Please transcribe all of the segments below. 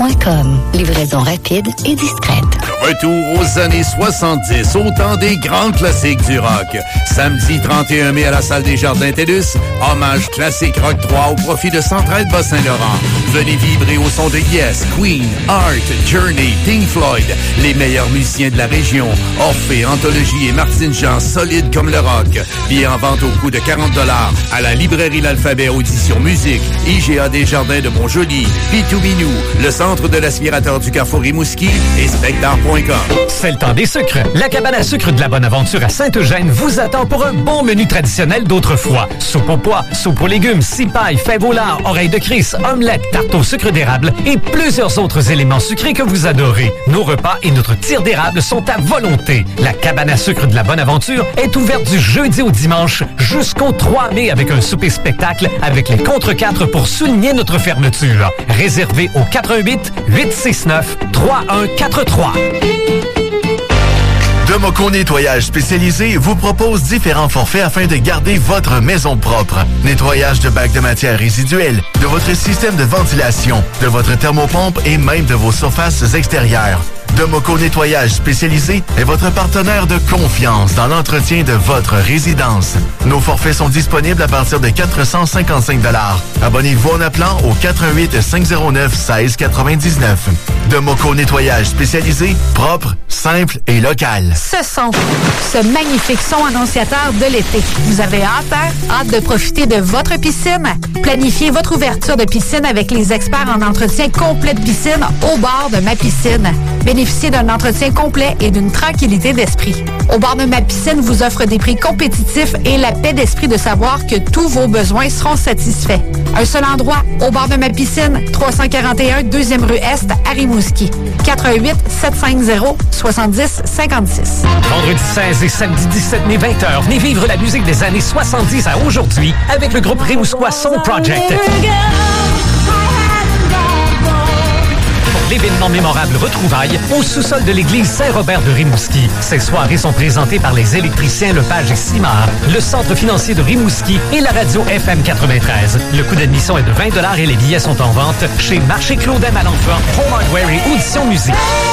cabanasucre.com. Livraison rapide et discrète. Retour aux années 70, au temps des grands classiques du rock. Samedi 31 mai à la salle des Jardins TELUS, hommage classique rock 3 au profit de Centraide Bas-Saint-Laurent. Venez vibrer au son de Yes, Queen, Art, Journey, Pink Floyd, les meilleurs musiciens de la région. Orphée, Anthologie et Martine Jean, solides comme le rock. Billets en vente au coût de 40 $ à la librairie L'Alphabet Audition Musique, IGA des Jardins de Montjoly, Pitouminou, le centre de l'aspirateur du Carrefour Rimouski et Spectar.com. C'est le temps des sucres. La cabane à sucre de la Bonaventure à Sainte-Eugène vous attend pour un bon menu traditionnel d'autrefois. Soupe aux pois, soupe aux légumes, cipaille, fèves au lard, oreilles de Chris, omelette, tarte au sucre d'érable et plusieurs autres éléments sucrés que vous adorez. Nos repas et notre tir d'érable sont à volonté. La cabane à sucre de la Bonaventure est ouverte du jeudi au dimanche jusqu'au 3 mai avec un souper spectacle avec les contre-quatre pour souligner notre fermeture. Réservé au 88 869 3143. Democo Nettoyage spécialisé vous propose différents forfaits afin de garder votre maison propre. Nettoyage de bacs de matière résiduelle, de votre système de ventilation, de votre thermopompe et même de vos surfaces extérieures. Democo Nettoyage spécialisé est votre partenaire de confiance dans l'entretien de votre résidence. Nos forfaits sont disponibles à partir de 455 $. Abonnez-vous en appelant au 88 509 1699. Democo Nettoyage spécialisé, propre, simple et local. Ce son, ce magnifique son annonciateur de l'été. Vous avez hâte, hein? Hâte de profiter de votre piscine? Planifiez votre ouverture de piscine avec les experts en entretien complet de piscine au bord de Ma Piscine. Bénéficiez d'un entretien complet et d'une tranquillité d'esprit. Au bord de Ma Piscine vous offre des prix compétitifs et la paix d'esprit de savoir que tous vos besoins seront satisfaits. Un seul endroit, au bord de Ma Piscine, 341 2e rue Est à Rimouski. 88 750 70 56. Vendredi 16 et samedi 17 mai 20h, venez vivre la musique des années 70 à aujourd'hui avec le groupe Rimouskois Soul Project. L'événement mémorable Retrouvailles au sous-sol de l'église Saint-Robert de Rimouski. Ces soirées sont présentées par les électriciens Lepage et Simard, le centre financier de Rimouski et la radio FM 93. Le coût d'admission est de 20 $ et les billets sont en vente chez Marché Claudem à l'Enfant, Home Hardware et Audition Musique.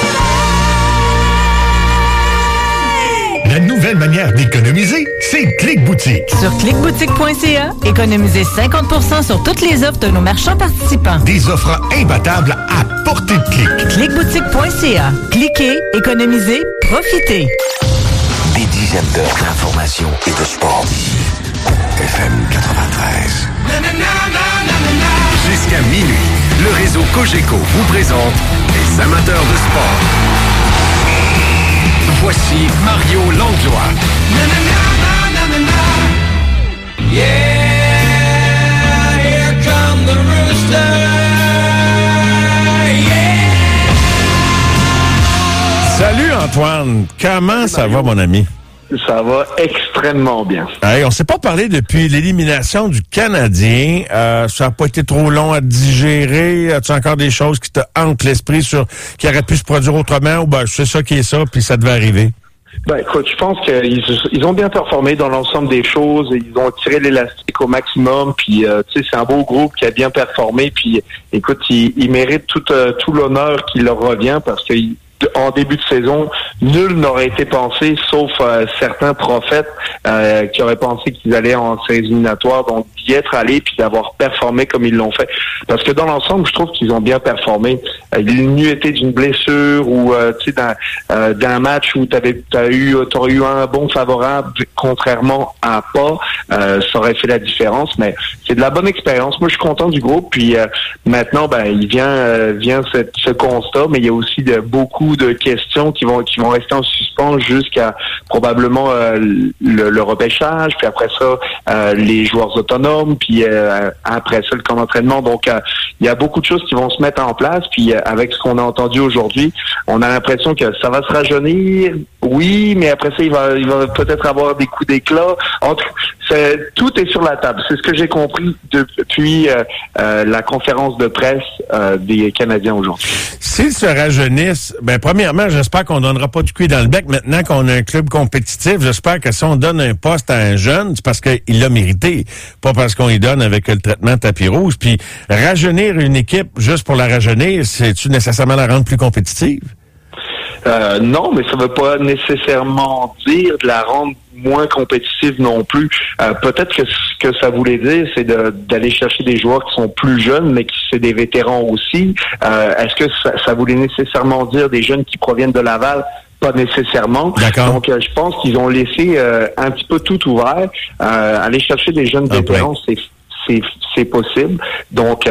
La nouvelle manière d'économiser, c'est Clic Boutique. Sur clicboutique.ca, économisez 50% sur toutes les offres de nos marchands participants. Des offres imbattables à portée de clic. Clicboutique.ca. Cliquez, économisez, profitez. Des dizaines d'heures d'information et de sport. FM 93. Jusqu'à minuit, le réseau Cogeco vous présente les amateurs de sport. Voici Mario Langlois. Yeah, here come the rooster. Yeah. Salut Antoine, comment ça va mon ami? Ça va extrêmement bien. Hey, on s'est pas parlé depuis l'élimination du Canadien. Ça n'a pas été trop long à digérer. As-tu encore des choses qui te hantent l'esprit sur qui auraient pu se produire autrement ou ben c'est ça qui est ça puis ça devait arriver? Ben écoute, je pense qu'ils ont bien performé dans l'ensemble des choses. Ils ont tiré l'élastique au maximum. Puis tu sais, c'est un beau groupe qui a bien performé. Puis écoute, ils méritent tout l'honneur qui leur revient parce que en début de saison, nul n'aurait été pensé, sauf certains prophètes qui auraient pensé qu'ils allaient en séries éliminatoires, donc d'y être allés puis d'avoir performé comme ils l'ont fait. Parce que dans l'ensemble, je trouve qu'ils ont bien performé. Il n'eût été d'une blessure ou tu sais d'un match où t'aurais eu un bon favorable, contrairement à pas, ça aurait fait la différence. Mais c'est de la bonne expérience. Moi, je suis content du groupe. Puis maintenant, ben il vient ce constat, mais il y a aussi beaucoup de questions qui vont rester en suspens jusqu'à probablement le repêchage, puis après ça les joueurs autonomes, puis après ça le camp d'entraînement. Donc il y a beaucoup de choses qui vont se mettre en place, puis avec ce qu'on a entendu aujourd'hui, on a l'impression que ça va se rajeunir, oui, mais après ça il va peut-être avoir des coups d'éclat. Tout est sur la table. C'est ce que j'ai compris depuis la conférence de presse des Canadiens aujourd'hui. S'ils se rajeunissent, premièrement, j'espère qu'on donnera pas du cuir dans le bec maintenant qu'on a un club compétitif. J'espère que si on donne un poste à un jeune, c'est parce qu'il l'a mérité, pas parce qu'on y donne avec le traitement tapis rouge. Puis rajeunir une équipe juste pour la rajeunir, c'est-tu nécessairement la rendre plus compétitive? Non, mais ça veut pas nécessairement dire de la rendre moins compétitive non plus. Peut-être que ce que ça voulait dire, c'est d'aller chercher des joueurs qui sont plus jeunes, mais qui c'est des vétérans aussi. Est-ce que ça voulait nécessairement dire des jeunes qui proviennent de Laval? Pas nécessairement. D'accord. Donc, je pense qu'ils ont laissé un petit peu tout ouvert. Aller chercher des jeunes vétérans, c'est possible. Donc,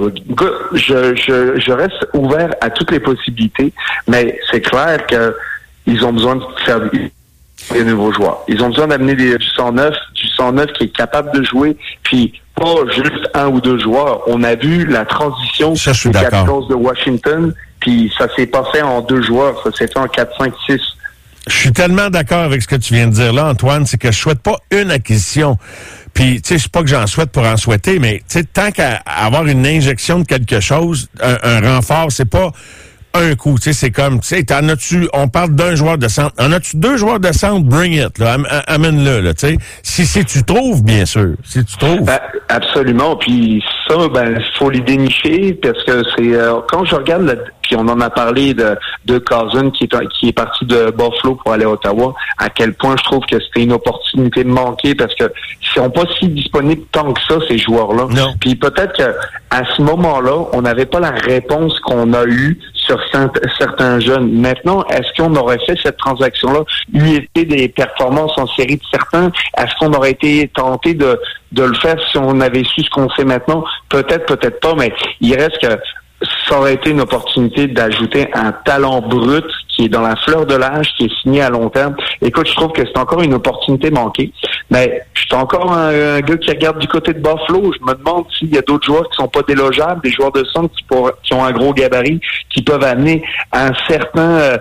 je reste ouvert à toutes les possibilités, mais c'est clair qu'ils ont besoin de faire des nouveaux joueurs. Ils ont besoin d'amener du sang neuf qui est capable de jouer, puis pas juste un ou deux joueurs. On a vu la transition des Capitals de Washington, puis ça s'est pas fait en 2 joueurs, ça s'est fait en 4, 5, 6. Je suis tellement d'accord avec ce que tu viens de dire là, Antoine, c'est que je souhaite pas une acquisition. Puis, tu sais, c'est pas que j'en souhaite pour en souhaiter, mais tu sais, tant qu'à avoir une injection de quelque chose, un renfort, c'est pas un coup, tu sais, c'est comme, tu sais, on parle d'un joueur de centre, en as-tu 2 joueurs de centre, bring it, là, amène-le, là, tu sais. Si tu trouves, bien sûr, si tu trouves. Absolument, puis ça, faut les dénicher, parce que c'est, quand je regarde puis on en a parlé de Cousin qui est parti de Buffalo pour aller à Ottawa, à quel point je trouve que c'était une opportunité manquée, parce que ils sont pas si disponibles tant que ça, ces joueurs-là. Non. Puis peut-être que à ce moment-là, on n'avait pas la réponse qu'on a eue sur certains jeunes. Maintenant, est-ce qu'on aurait fait cette transaction-là, eu été des performances en série de certains? Est-ce qu'on aurait été tenté de le faire si on avait su ce qu'on sait maintenant? Peut-être, peut-être pas, mais il reste que ça aurait été une opportunité d'ajouter un talent brut qui est dans la fleur de l'âge, qui est signé à long terme. Écoute, je trouve que c'est encore une opportunité manquée. Mais je suis encore un gars qui regarde du côté de Buffalo. Je me demande s'il y a d'autres joueurs qui sont pas délogeables, des joueurs de centre qui ont un gros gabarit, qui peuvent amener un certain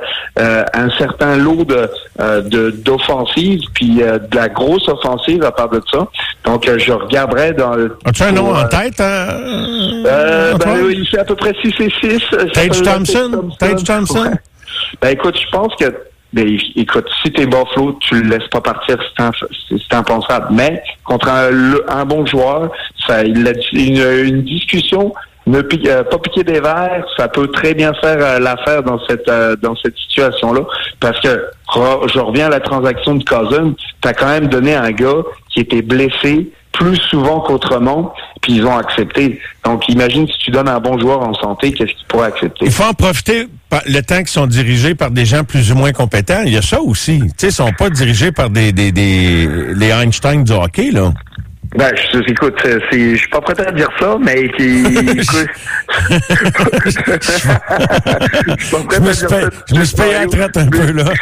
lot d'offensive, puis de la grosse offensive à part de ça. Donc, je regarderais dans... As-tu un nom en tête? Il fait à peu près 6 et 6. Tage Thompson? Tage Thompson? Ouais. Écoute, je pense que écoute, si t'es Buffalo, tu le laisses pas partir, c'est impensable. Mais contre un bon joueur, une discussion, pas piquer des verres, ça peut très bien faire l'affaire dans cette situation-là. Parce que je reviens à la transaction de Cousin, t'as quand même donné un gars qui était blessé plus souvent qu'autrement, puis ils ont accepté. Donc, imagine si tu donnes un bon joueur en santé, qu'est-ce qu'ils pourraient accepter? Il faut en profiter le temps qu'ils sont dirigés par des gens plus ou moins compétents. Il y a ça aussi. Tu sais, ils sont pas dirigés par les Einstein du hockey, là. Écoute, je suis pas prêt à dire ça, mais je me suis payé à la traite un peu, là.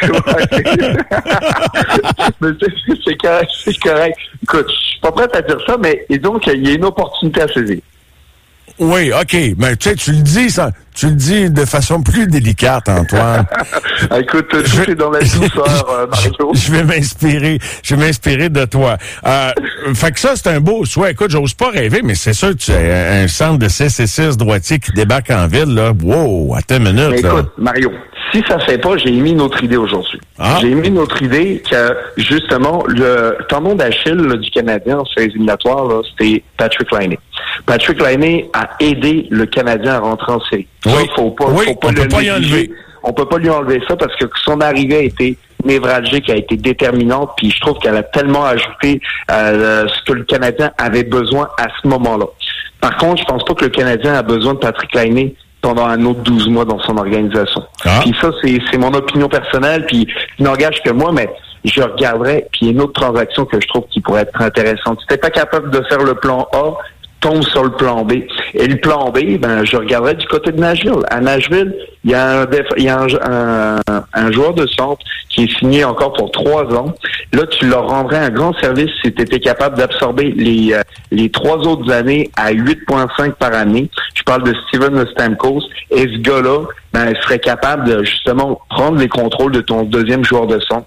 C'est correct. Écoute, je suis pas prêt à dire ça, mais disons qu'il y a une opportunité à saisir. Oui, OK. Mais tu sais, tu le dis de façon plus délicate, Antoine. Écoute, tout est dans la douceur, Mario. Je vais m'inspirer de toi. Fait que ça, c'est un beau souhait. Écoute, j'ose pas rêver, mais c'est sûr que tu as un centre de 6 et 6 droitier qui débarque en ville, là. Wow, attends une minute, mais là. Écoute, Mario, si ça se fait pas, j'ai émis une autre idée aujourd'hui. J'ai émis une autre idée que, justement, le tendon d'Achille du Canadien en séries éliminatoires, là, c'était Patrick Laine. Patrick Laine a aidé le Canadien à rentrer en série. Oui, on peut pas y enlever. On peut pas lui enlever ça parce que son arrivée a été névralgique, a été déterminante, puis je trouve qu'elle a tellement ajouté ce que le Canadien avait besoin à ce moment-là. Par contre, je pense pas que le Canadien a besoin de Patrick Laine pendant un autre 12 mois dans son organisation. Puis ça, c'est mon opinion personnelle, puis qui n'engage que moi, mais je regarderais, puis il y a une autre transaction que je trouve qui pourrait être intéressante. Si t'es pas capable de faire le plan A, tombe sur le plan B. Et le plan B, je regarderais du côté de Nashville. À Nashville, il y a un joueur de centre qui est signé encore pour 3 ans. Là, tu leur rendrais un grand service si tu étais capable d'absorber les 3 autres années à 8,5 par année. Je parle de Steven Stamkos. Et ce gars-là, serait capable de justement prendre les contrôles de ton deuxième joueur de centre.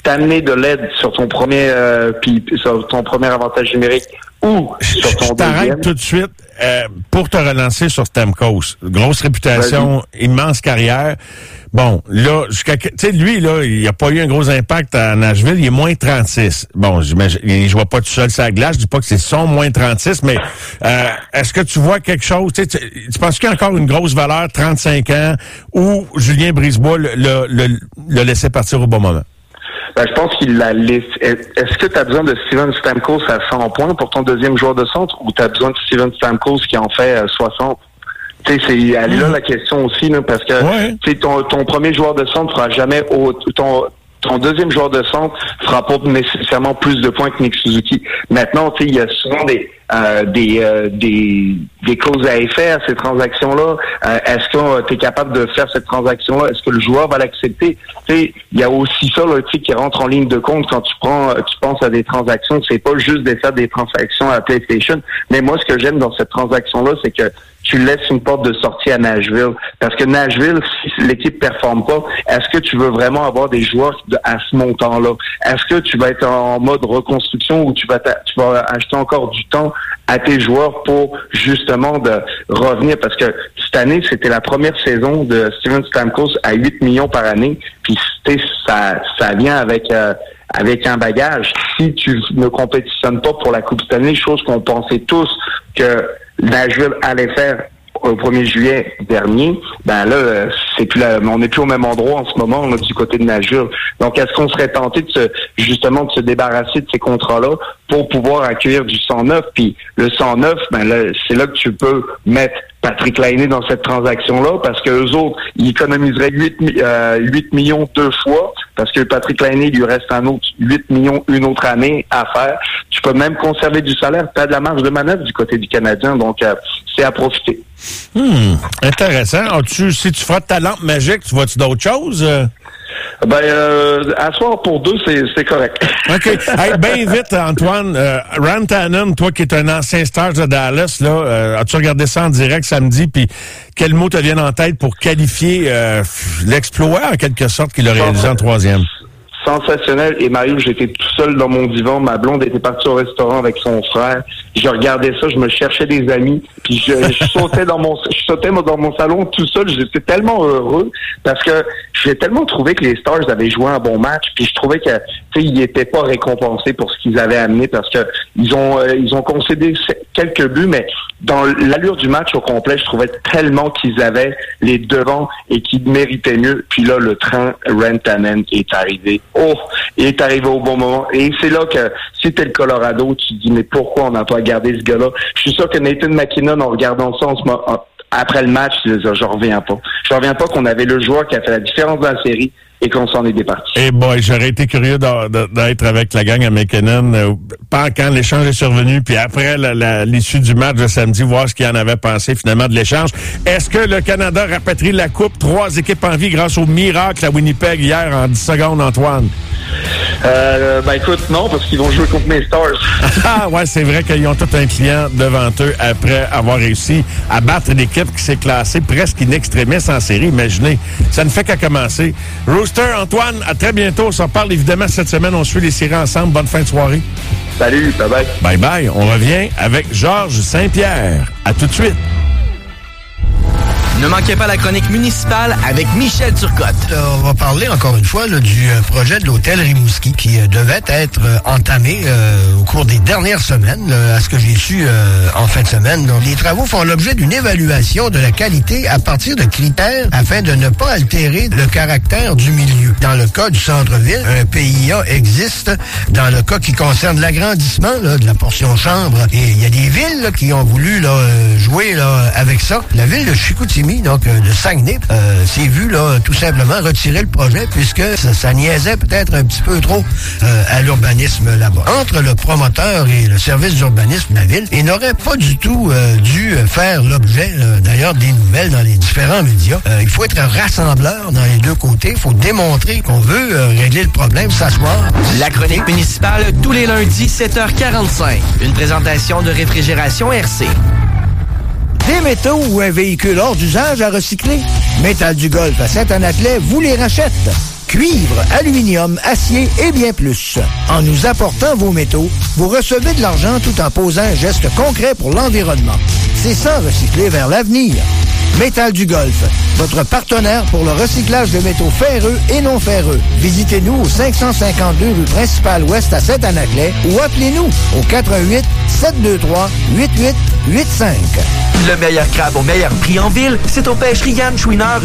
t'amener de l'aide sur ton premier sur ton premier avantage numérique ou sur ton deuxième. T'arrêtes tout de suite pour te relancer sur Stamkos. Grosse réputation, immense carrière. Bon, là, tu sais, lui, là, il a pas eu un gros impact à Nashville, il est moins 36. Bon, j'imagine, il jouait pas tout seul sur la glace, je dis pas que c'est son moins 36, mais est-ce que tu vois quelque chose, tu penses qu'il y a encore une grosse valeur, 35 ans, ou Julien Brisebois l'a laissé partir au bon moment? Ben, je pense qu'il l'a laissé. Est-ce que tu as besoin de Steven Stamkos à 100 points pour ton deuxième joueur de centre, ou tu as besoin de Steven Stamkos qui en fait 60? Tu sais, elle est là la question aussi, là, parce que tu sais, ton premier joueur de centre fera jamais ton deuxième joueur de centre fera pas nécessairement plus de points que Nick Suzuki. Maintenant, tu sais, il y a souvent des causes à effet à ces transactions-là. Est-ce que tu es capable de faire cette transaction-là? Est-ce que le joueur va l'accepter? Tu sais, il y a aussi ça, là, tu sais, qui rentre en ligne de compte quand tu penses à des transactions. C'est pas juste de faire des transactions à PlayStation. Mais moi, ce que j'aime dans cette transaction-là, c'est que tu laisses une porte de sortie à Nashville. Parce que Nashville, si l'équipe performe pas, est-ce que tu veux vraiment avoir des joueurs à ce montant-là? Est-ce que tu vas être en mode reconstruction ou tu vas acheter encore du temps à tes joueurs pour justement de revenir? Parce que cette année, c'était la première saison de Steven Stamkos à 8 millions par année. Puis ça vient avec un bagage. Si tu ne compétitionnes pas pour la Coupe Stanley, chose qu'on pensait tous que Nashville allait faire au 1er juillet dernier, ben là, on n'est plus au même endroit en ce moment, là, du côté de Nashville. Donc, est-ce qu'on serait tenté de se débarrasser de ces contrats-là pour pouvoir accueillir du 109? Puis le 109, ben là, c'est là que tu peux mettre Patrick Laine dans cette transaction-là, parce que eux autres, ils économiseraient 8 millions 2 fois, parce que Patrick Laine, il lui reste un autre 8 millions une autre année à faire. Tu peux même conserver du salaire, tu as de la marge de manœuvre du côté du Canadien, donc c'est à profiter. Intéressant. Si tu frottes ta lampe magique, tu vois-tu d'autres choses? Asseoir pour deux, c'est correct. OK. Hey, bien vite, Antoine. Rantanen, toi qui es un ancien star de Dallas, là, as-tu regardé ça en direct samedi? Puis quel mot te vient en tête pour qualifier l'exploit, en quelque sorte, qu'il a réalisé en troisième? Sensationnel. Et Mario, j'étais tout seul dans mon divan. Ma blonde était partie au restaurant avec son frère. Je regardais ça, je me cherchais des amis. Puis je sautais dans mon salon tout seul. J'étais tellement heureux parce que j'ai tellement trouvé que les Stars avaient joué un bon match. Puis je trouvais que, tu sais, ils n'étaient pas récompensés pour ce qu'ils avaient amené parce que ils ont concédé quelques buts, mais dans l'allure du match au complet, je trouvais tellement qu'ils avaient les devants et qu'ils méritaient mieux. Puis là, le train Rantanen est arrivé. Il est arrivé au bon moment. Et c'est là que, si t'es le Colorado, tu te dis, mais pourquoi on n'a pas gardé ce gars-là? Je suis sûr que Nathan McKinnon, en regardant ça après le match, je reviens pas. Je reviens pas qu'on avait le joueur qui a fait la différence dans la série et qu'on s'en est départi. Eh boy, j'aurais été curieux d'être avec la gang à McKinnon quand l'échange est survenu, puis après l'issue du match de samedi, voir ce qu'il en avait pensé finalement de l'échange. Est-ce que le Canada rapatrie la Coupe? 3 équipes en vie grâce au miracle à Winnipeg hier en 10 secondes, Antoine. Écoute, non, parce qu'ils vont jouer contre mes Stars. Ah ouais, c'est vrai qu'ils ont tout un client devant eux après avoir réussi à battre une équipe qui s'est classée presque in extremis en série. Imaginez, ça ne fait qu'à commencer. Rooster, Antoine, à très bientôt. On s'en parle évidemment cette semaine. On suit les séries ensemble. Bonne fin de soirée. Salut, bye-bye. Bye-bye. On revient avec Georges Saint-Pierre. À tout de suite. Ne manquez pas la chronique municipale avec Michel Turcotte. On va parler encore une fois là, du projet de l'hôtel Rimouski qui devait être entamé au cours des dernières semaines, là, à ce que j'ai su en fin de semaine. Donc, les travaux font l'objet d'une évaluation de la qualité à partir de critères afin de ne pas altérer le caractère du milieu. Dans le cas du centre-ville, un PIA existe. Dans le cas qui concerne l'agrandissement là, de la portion chambre, et il y a des villes là, qui ont voulu là, jouer là, avec ça. La ville de Chicoutimi, donc de Saguenay, s'est vu là tout simplement retirer le projet puisque ça niaisait peut-être un petit peu trop à l'urbanisme là-bas. Entre le promoteur et le service d'urbanisme de la ville, il n'aurait pas du tout dû faire l'objet d'ailleurs des nouvelles dans les différents médias. Il faut être rassembleur dans les deux côtés. Il faut démontrer qu'on veut régler le problème, s'asseoir. La chronique municipale tous les lundis 7h45. Une présentation de Réfrigération RC. Des métaux ou un véhicule hors d'usage à recycler? Métal du Golfe à Saint-Anaclet vous les rachète. Cuivre, aluminium, acier et bien plus. En nous apportant vos métaux, vous recevez de l'argent tout en posant un geste concret pour l'environnement. C'est ça, recycler vers l'avenir. Métal du Golfe, votre partenaire pour le recyclage de métaux ferreux et non ferreux. Visitez-nous au 552 rue Principale Ouest à Saint-Anaclet ou appelez-nous au 88 723 8885. Le meilleur crabe au meilleur prix en ville, c'est aux pêcheries Yann Chouineur.